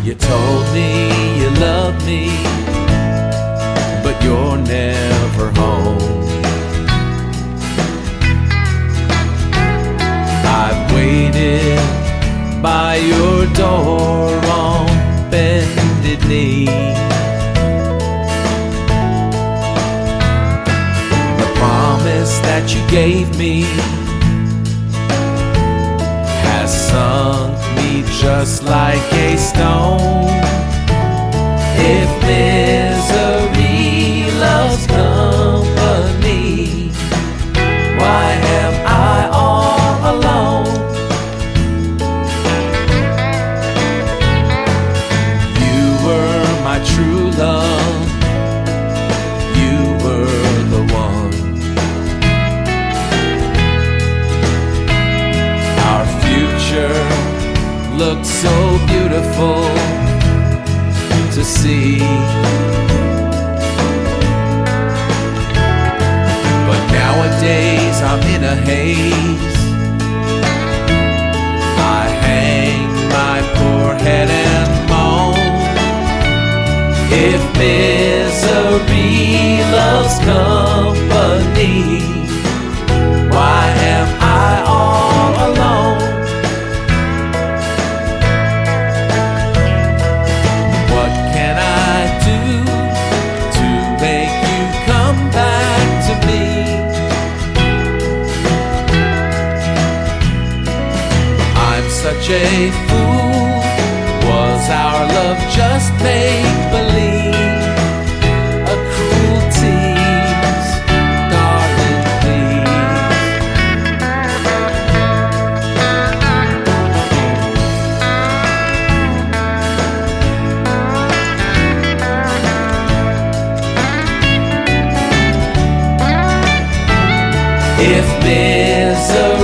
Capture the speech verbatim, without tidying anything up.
You told me you loved me, but you're never home. I've waited by your door on bended knee. The promise that you gave me has sunk me just like a stone. If misery loves company, why am I all alone? You were my true love, you were the one. Our future looked so beautiful to see, but nowadays I'm in a haze. I hang my poor head and moan. If misery loves company, why am I all alone? What can I do to make you come back to me? I'm such a fool. Was our love just make-believe? A cruel tease, darling, if misery